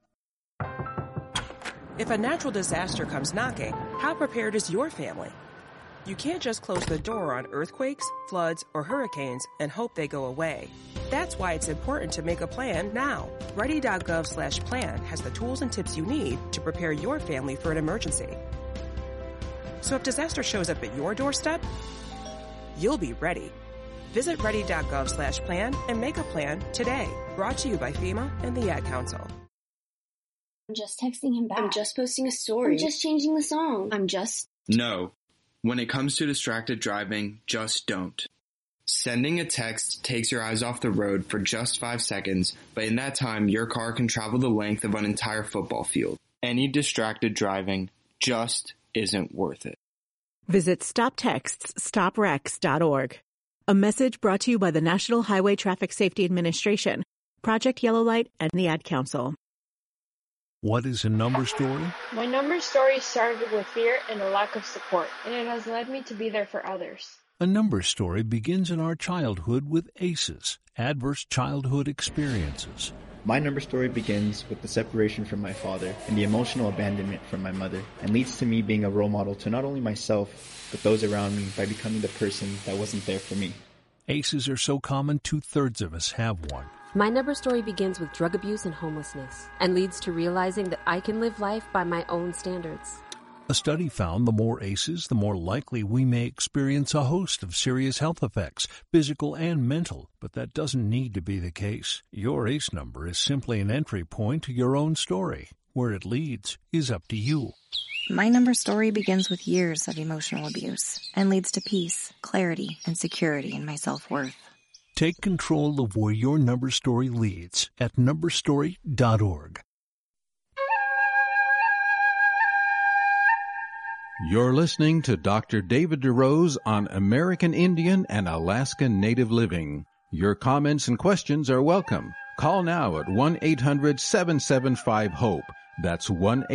If a natural disaster comes knocking, how prepared is your family? You can't just close the door on earthquakes, floods, or hurricanes and hope they go away. That's why it's important to make a plan now. Ready.gov/plan has the tools and tips you need to prepare your family for an emergency. So if disaster shows up at your doorstep, you'll be ready. Visit ready.gov/plan and make a plan today. Brought to you by FEMA and the Ad Council. I'm just texting him back. I'm just posting a story. I'm just changing the song. No. When it comes to distracted driving, just don't. Sending a text takes your eyes off the road for just 5 seconds, but in that time, your car can travel the length of an entire football field. Any distracted driving just isn't worth it. Visit StopTextsStopWrecks.org. A message brought to you by the National Highway Traffic Safety Administration, Project Yellow Light, and the Ad Council. What is a number story? My number story started with fear and a lack of support, and it has led me to be there for others. A number story begins in our childhood with ACEs, adverse childhood experiences. My number story begins with the separation from my father and the emotional abandonment from my mother, and leads to me being a role model to not only myself, but those around me by becoming the person that wasn't there for me. ACEs are so common, 2/3 of us have one. My number story begins with drug abuse and homelessness, and leads to realizing that I can live life by my own standards. A study found the more ACEs, the more likely we may experience a host of serious health effects, physical and mental, but that doesn't need to be the case. Your ACE number is simply an entry point to your own story. Where it leads is up to you. My number story begins with years of emotional abuse and leads to peace, clarity, and security in my self-worth. Take control of where your number story leads at numberstory.org. You're listening to Dr. David DeRose on American Indian and Alaska Native Living. Your comments and questions are welcome. Call now at 1-800-775-HOPE. That's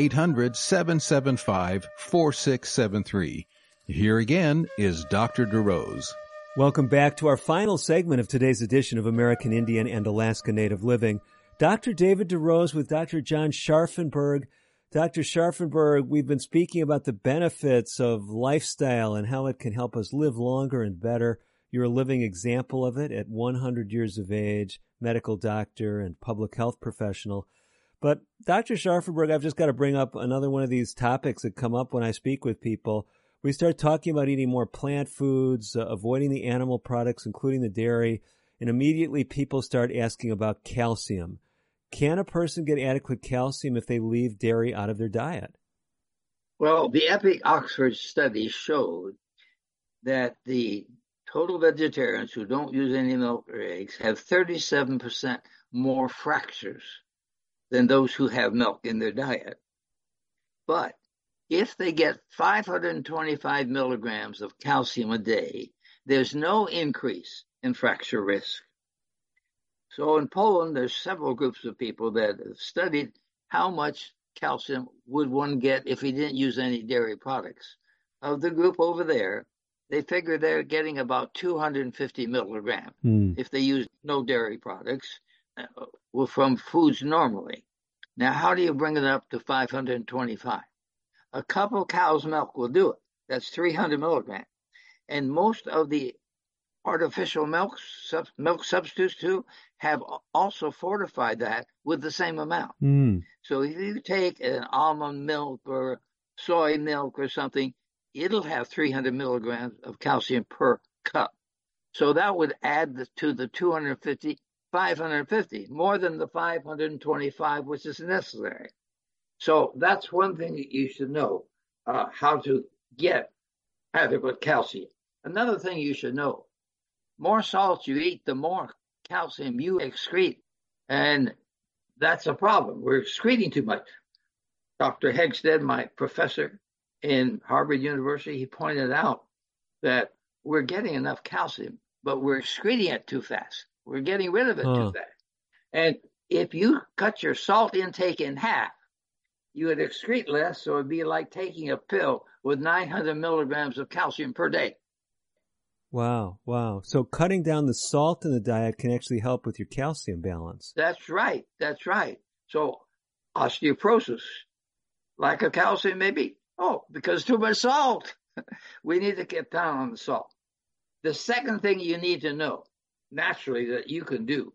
1-800-775-4673. Here again is Dr. DeRose. Welcome back to our final segment of today's edition of American Indian and Alaska Native Living. Dr. David DeRose with Dr. John Scharfenberg. Dr. Scharfenberg, we've been speaking about the benefits of lifestyle and how it can help us live longer and better. You're a living example of it at 100 years of age, medical doctor and public health professional. But Dr. Scharfenberg, I've just got to bring up another one of these topics that come up when I speak with people. We start talking about eating more plant foods, avoiding the animal products, including the dairy, and immediately people start asking about calcium. Can a person get adequate calcium if they leave dairy out of their diet? Well, the EPIC Oxford study showed that the total vegetarians who don't use any milk or eggs have 37% more fractures than those who have milk in their diet. But if they get 525 milligrams of calcium a day, there's no increase in fracture risk. So in Poland, there's several groups of people that have studied how much calcium would one get if he didn't use any dairy products. Of the group over there, they figure they're getting about 250 milligrams if they use no dairy products from foods normally. Now, how do you bring it up to 525? A cup of cow's milk will do it. That's 300 milligrams. And most of the artificial milk substitutes too have also fortified that with the same amount. So if you take an almond milk or soy milk or something, it'll have 300 milligrams of calcium per cup. So that would add to the 250 550, more than the 525, which is necessary. So that's one thing that you should know, how to get adequate calcium. Another thing you should know, more salt you eat, the more calcium you excrete. And that's a problem. We're excreting too much. Dr. Hegstead, my professor in Harvard University, he pointed out that we're getting enough calcium, but we're excreting it too fast. We're getting rid of it too fast. And if you cut your salt intake in half, you would excrete less, so it'd be like taking a pill with 900 milligrams of calcium per day. Wow. So cutting down the salt in the diet can actually help with your calcium balance. That's right. So osteoporosis, lack of calcium maybe. Oh, because too much salt. We need to get down on the salt. The second thing you need to know, naturally, that you can do,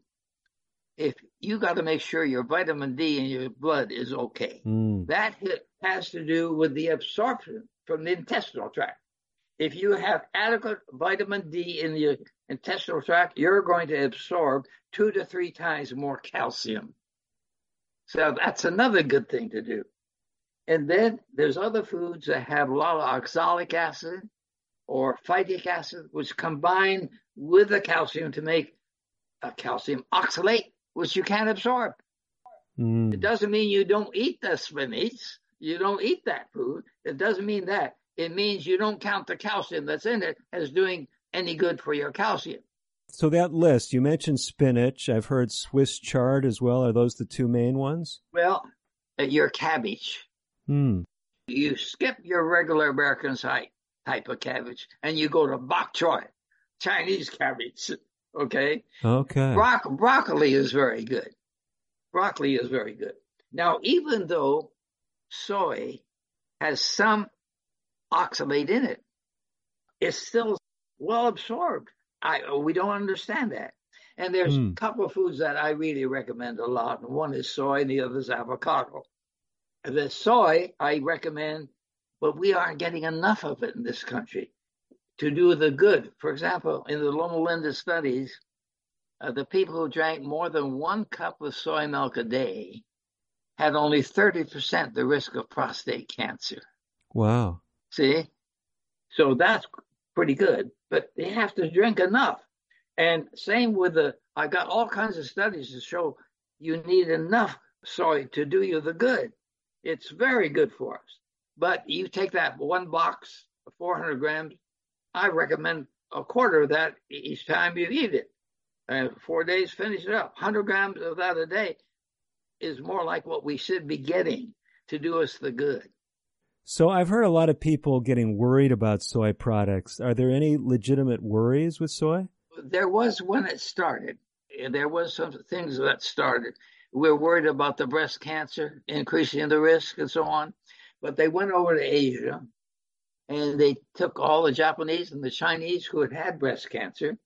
if you got to make sure your vitamin D in your blood is okay. That has to do with the absorption from the intestinal tract. If you have adequate vitamin D in the intestinal tract, you're going to absorb 2 to 3 times more calcium. So that's another good thing to do. And then there's other foods that have a lot of oxalic acid or phytic acid, which combine with the calcium to make a calcium oxalate, which you can't absorb. It doesn't mean you don't eat the spinach. You don't eat that food. It doesn't mean that. It means you don't count the calcium that's in it as doing any good for your calcium. So that list, you mentioned spinach. I've heard Swiss chard as well. Are those the two main ones? Well, your cabbage. You skip your regular American type of cabbage and you go to bok choy, Chinese cabbage. Okay. Broccoli is very good. Now, even though soy has some oxalate in it, it's still well absorbed. We don't understand that. And there's a couple of foods that I really recommend a lot. And one is soy and the other is avocado. The soy I recommend, but we aren't getting enough of it in this country to do the good. For example, in the Loma Linda studies, the people who drank more than 1 cup of soy milk a day had only 30% the risk of prostate cancer. Wow. See? So that's pretty good, but they have to drink enough. And same with I got all kinds of studies to show you need enough soy to do you the good. It's very good for us. But you take that one box of 400 grams, I recommend a quarter of that each time you eat it. 4 days, finish it up. 100 grams of that a day is more like what we should be getting to do us the good. So I've heard a lot of people getting worried about soy products. Are there any legitimate worries with soy? There was when it started. There was some things that started. We're worried about the breast cancer, increasing the risk and so on. But they went over to Asia and they took all the Japanese and the Chinese who had breast cancer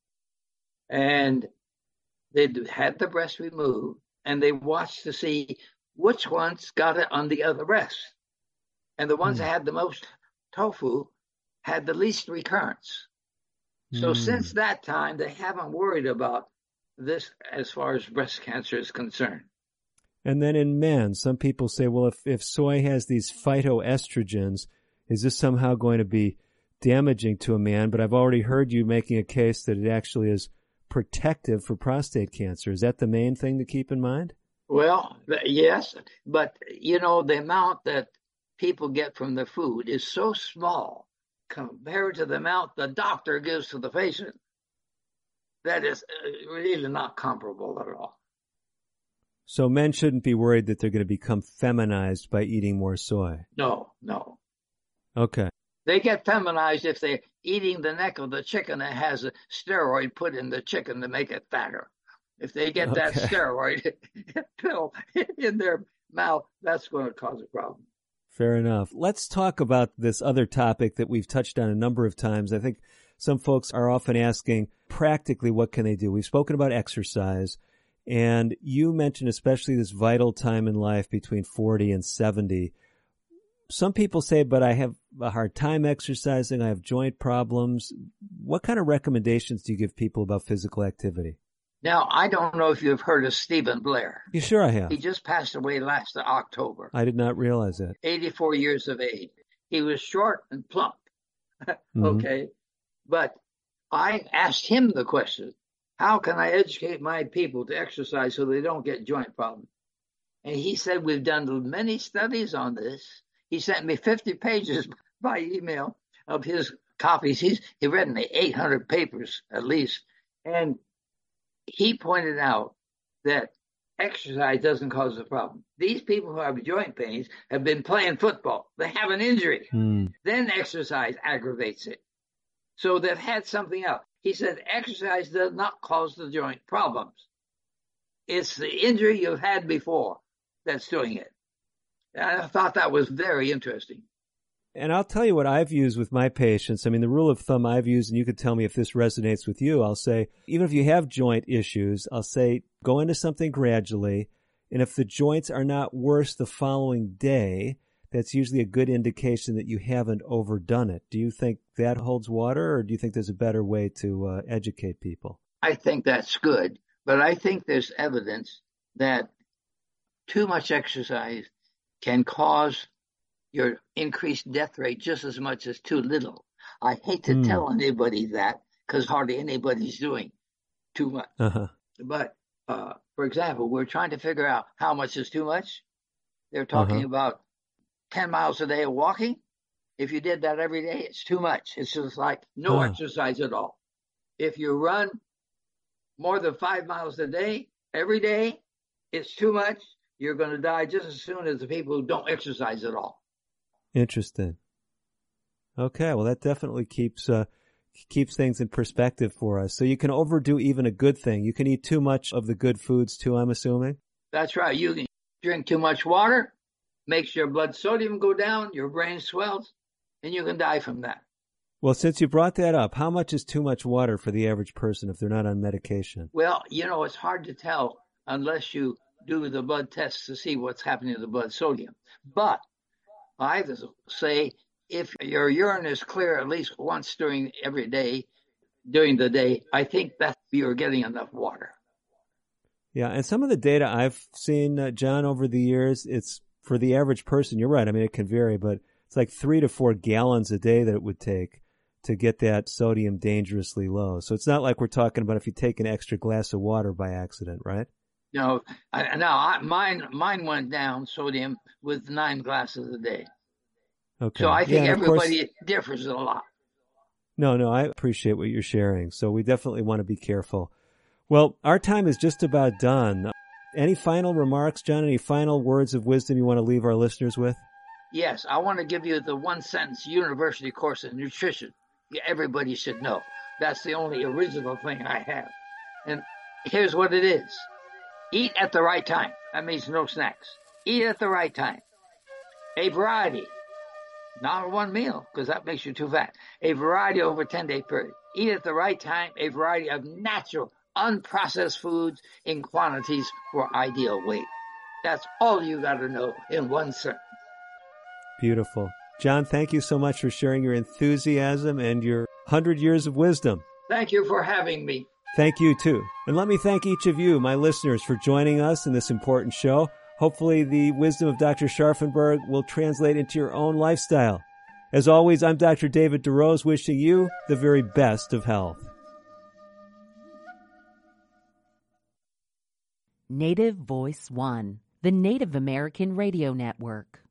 and they had the breast removed and they watched to see which ones got it on the other breast. And the ones that had the most tofu had the least recurrence. So since that time, they haven't worried about this as far as breast cancer is concerned. And then in men, some people say, well, if soy has these phytoestrogens, is this somehow going to be damaging to a man? But I've already heard you making a case that it actually is protective for prostate cancer. Is that the main thing to keep in mind? Well, yes, but the amount that people get from the food is so small compared to the amount the doctor gives to the patient that is really not comparable at all. So men shouldn't be worried that they're going to become feminized by eating more soy? No. Okay. They get feminized if they're eating the neck of the chicken that has a steroid put in the chicken to make it fatter. If they get that steroid pill in their mouth, that's going to cause a problem. Fair enough. Let's talk about this other topic that we've touched on a number of times. I think some folks are often asking, practically, what can they do? We've spoken about exercise, and you mentioned especially this vital time in life between 40 and 70. Some people say, but I have a hard time exercising, I have joint problems. What kind of recommendations do you give people about physical activity? Now, I don't know if you've heard of Stephen Blair. You sure I have? He just passed away last October. I did not realize that. 84 years of age. He was short and plump. Okay. But I asked him the question, how can I educate my people to exercise so they don't get joint problems? And he said, we've done many studies on this. He sent me 50 pages by email of his copies. He read me 800 papers at least. And he pointed out that exercise doesn't cause the problem. These people who have joint pains have been playing football. They have an injury. Then exercise aggravates it. So they've had something else. He said exercise does not cause the joint problems. It's the injury you've had before that's doing it. And I thought that was very interesting. And I'll tell you what I've used with my patients. I mean, the rule of thumb I've used, and you could tell me if this resonates with you, I'll say, even if you have joint issues, I'll say, go into something gradually. And if the joints are not worse the following day, that's usually a good indication that you haven't overdone it. Do you think that holds water, or do you think there's a better way to educate people? I think that's good, but I think there's evidence that too much exercise can cause your increased death rate just as much as too little. I hate to tell anybody that because hardly anybody's doing too much. But, for example, we're trying to figure out how much is too much. They're talking about 10 miles a day of walking. If you did that every day, it's too much. It's just like no exercise at all. If you run more than 5 miles a day, every day, it's too much. You're going to die just as soon as the people who don't exercise at all. Interesting. Okay, well, that definitely keeps things in perspective for us. So you can overdo even a good thing. You can eat too much of the good foods too, I'm assuming? That's right. You can drink too much water, makes your blood sodium go down, your brain swells, and you can die from that. Well, since you brought that up, how much is too much water for the average person if they're not on medication? Well, it's hard to tell unless you do the blood tests to see what's happening to the blood sodium. But I say if your urine is clear at least once during the day, I think that you're getting enough water. Yeah, and some of the data I've seen, John, over the years, it's for the average person, you're right, I mean, it can vary, but it's like 3 to 4 gallons a day that it would take to get that sodium dangerously low. So it's not like we're talking about if you take an extra glass of water by accident, right? No, mine went down sodium with 9 glasses a day. Okay. So I think everybody differs a lot. No, I appreciate what you're sharing. So we definitely want to be careful. Well, our time is just about done. Any final remarks, John? Any final words of wisdom you want to leave our listeners with? Yes, I want to give you the one-sentence university course in nutrition. Everybody should know. That's the only original thing I have. And here's what it is. Eat at the right time. That means no snacks. Eat at the right time. A variety. Not one meal, because that makes you too fat. A variety over a 10-day period. Eat at the right time. A variety of natural, unprocessed foods in quantities for ideal weight. That's all you got to know in one sentence. Beautiful. John, thank you so much for sharing your enthusiasm and your 100 years of wisdom. Thank you for having me. Thank you, too. And let me thank each of you, my listeners, for joining us in this important show. Hopefully the wisdom of Dr. Scharfenberg will translate into your own lifestyle. As always, I'm Dr. David DeRose, wishing you the very best of health. Native Voice One, the Native American Radio Network.